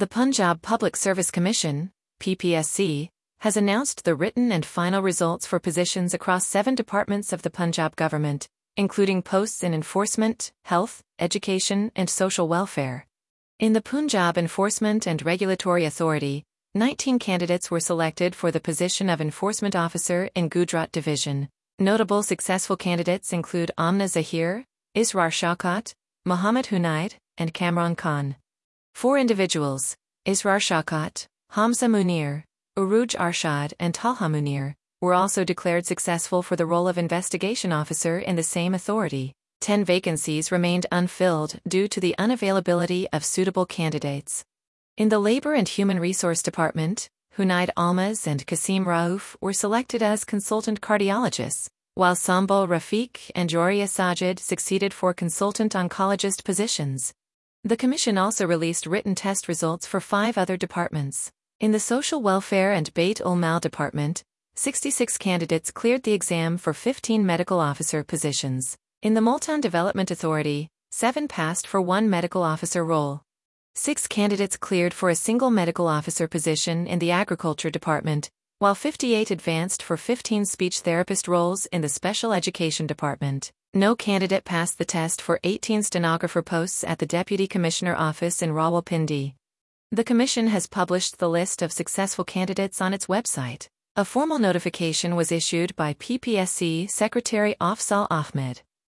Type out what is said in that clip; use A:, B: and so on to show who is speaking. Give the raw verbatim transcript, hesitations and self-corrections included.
A: The Punjab Public Service Commission, P P S C, has announced the written and final results for positions across seven departments of the Punjab government, including posts in enforcement, health, education, and social welfare. In the Punjab Enforcement and Regulatory Authority, nineteen candidates were selected for the position of Enforcement Officer in Gujarat Division. Notable successful candidates include Amna Zahir, Israr Shaukat, Muhammad Hunaid, and Kamran Khan. Four individuals, Israr Shaukat, Hamza Munir, Uruj Arshad, and Talha Munir, were also declared successful for the role of Investigation Officer in the same authority. Ten vacancies remained unfilled due to the unavailability of suitable candidates. In the Labor and Human Resource Department, Hunaid Almaz and Qasim Rauf were selected as consultant cardiologists, while Sambal Rafiq and Joria Sajid succeeded for consultant oncologist positions. The Commission also released written test results for five other departments. In the Social Welfare and Bait ul Mal Department, sixty-six candidates cleared the exam for fifteen medical officer positions. In the Multan Development Authority, seven passed for one medical officer role. Six candidates cleared for a single medical officer position in the Agriculture Department, while fifty-eight advanced for fifteen speech therapist roles in the Special Education Department. No candidate passed the test for eighteen stenographer posts at the Deputy Commissioner Office in Rawalpindi. The Commission has published the list of successful candidates on its website. A formal notification was issued by P P S C Secretary Afzal Ahmed.